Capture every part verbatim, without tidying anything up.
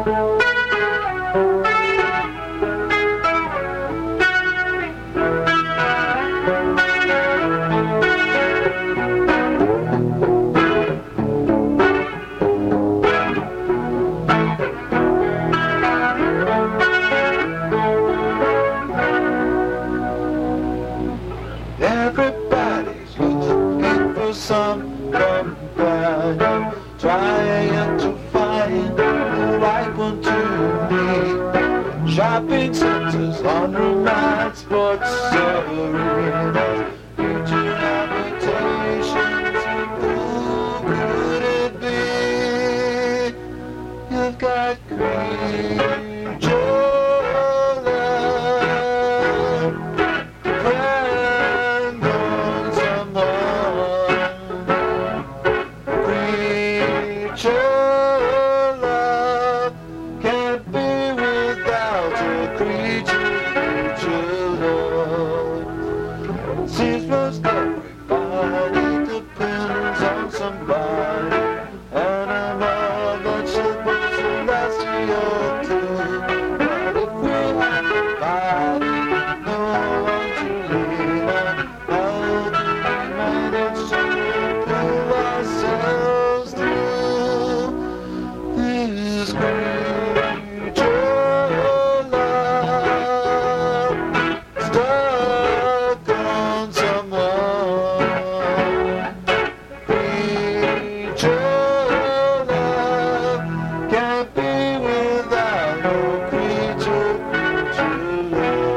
Everybody's looking for some companion, trying to find the right one to meet. Shopping centers, laundromats, sports arenas, future habitations. Who could it be? You've got creatures. Seems most everybody depends on somebody, animal, vegetables, celestial too. But if we have nobody, no one to lean on, how do we manage to pull ourselves through this creature love? Stuck on someone. Creature love can't be without no creature, creature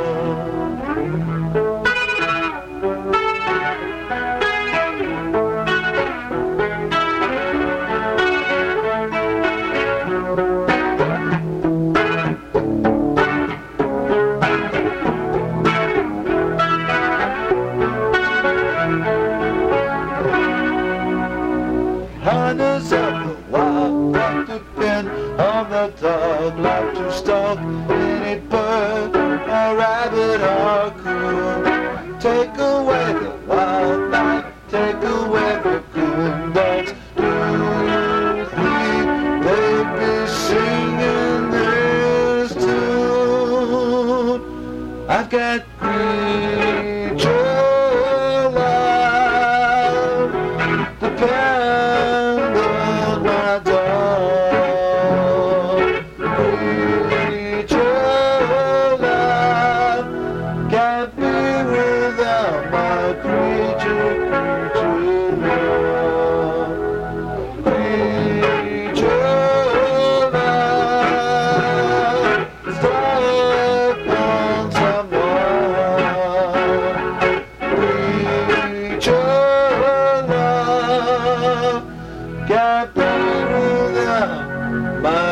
Hunters of the wild like to depend on the dog, like to stalk any bird, a rabbit or coon. Take away the wild life, take away the coon dogs. Do you think they'd be singing this tune? I've got creature love, depend on my dog. Creature love can't be without my creature, creature love. Creature love, stuck on someone. Creature love can't be without my